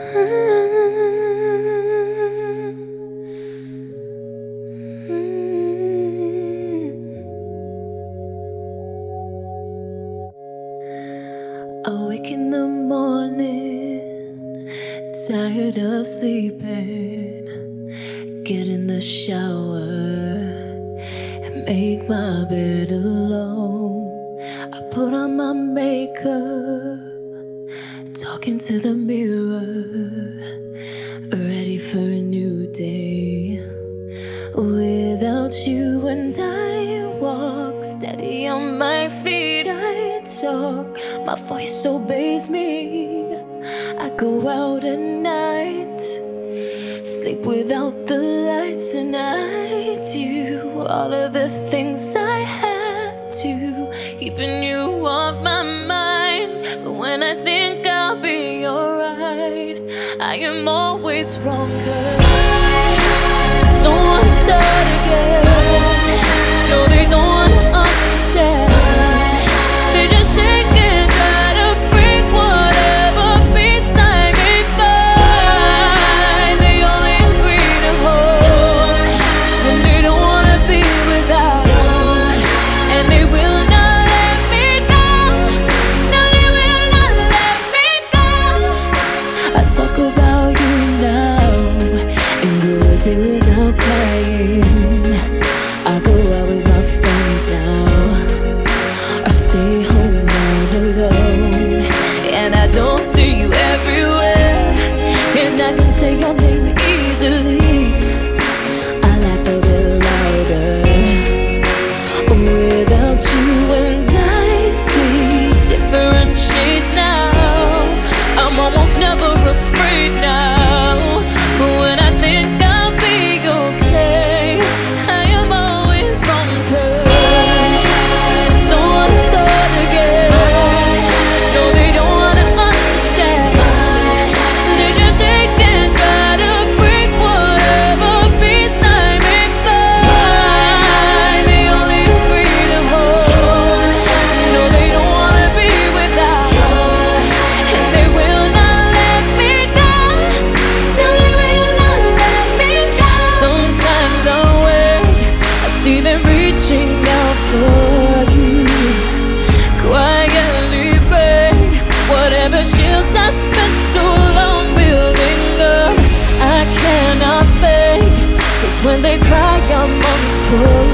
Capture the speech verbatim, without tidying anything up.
Awake in the morning, tired of sleeping. Get in the shower and make my bed alone. I put on my makeup, talking to the mirror, ready for a new day. Without you and I walk steady on my feet. I talk, my voice obeys me. I go out at night, sleep without the lights, and I do all of the things I have to, keeping you on my mind. But when I think I'll be alright, I am always wrong, 'cause I don't wanna start again. No, they don't wanna understand. They just shake and try to break whatever peace I may find. They only agree to hold, and they don't wanna be without. And they will not let me go. No, they will not let me go. I talk about you now and go a day without crying. I go out with my friends now, or stay home all alone. And I don't see you everywhere, and I can say your name easily. I laugh a bit louder. Without you and I see different shades now. I'm almost never afraid now. But when I think I'll be okay, I am always wrong, 'cause I don't wanna start again. No, they don't wanna understand. They just shake and try to break whatever peace I may find. They only agree to hold. No, they don't wanna be without. And they will not let me go. No, they will not let me go. Sometimes I wait, I see them reaching out for you, quietly beg whatever shields I spent so long building up. I cannot beg, 'cause when they cry I'm unspoiled.